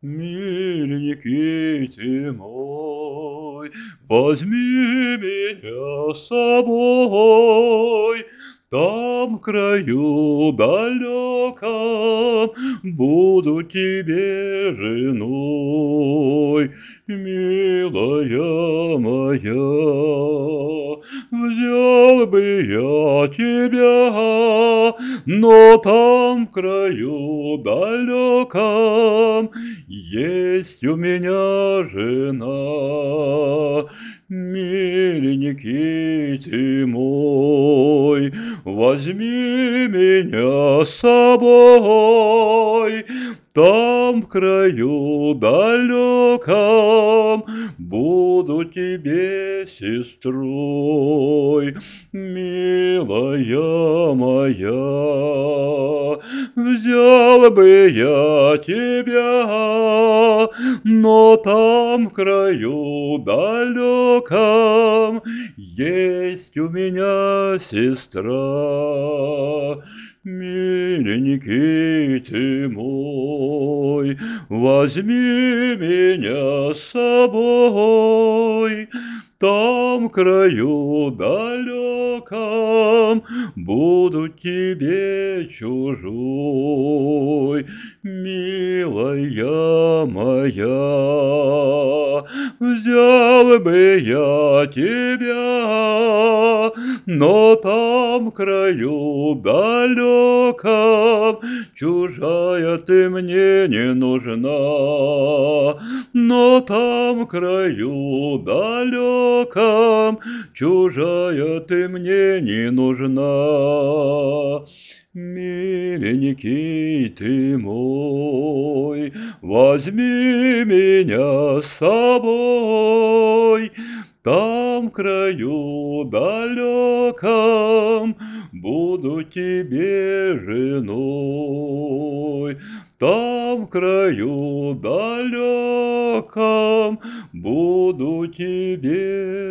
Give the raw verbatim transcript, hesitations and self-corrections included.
Миленький ты мой, возьми меня с собой. Там, в краю далеком, буду тебе женой. Милая моя, взял бы я тебя, но там, в краю далеком, есть у меня жена. Миленький ты мой, возьми меня с собой. Там, в краю далеком, буду тебе сестрой. Милая моя, взял бы я тебя, но там, в краю далеком, есть у меня сестра. Миленький ты мой, возьми меня с собой. Там, в краю далеком, буду тебе чужой. Милая моя, взял бы я тебя, но там, в краю далеком, чужая ты мне не нужна. Но там, в краю далеком, чужая ты мне не нужна. Миленький ты мой, возьми меня с собой. Там, в краю далеком, буду тебе женой. Там, в краю далеком, буду тебе